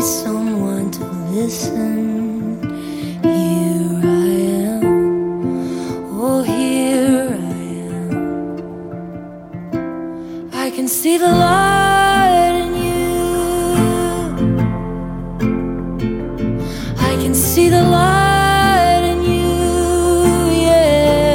someone to listen. Here I am, oh, here I am. I can see the light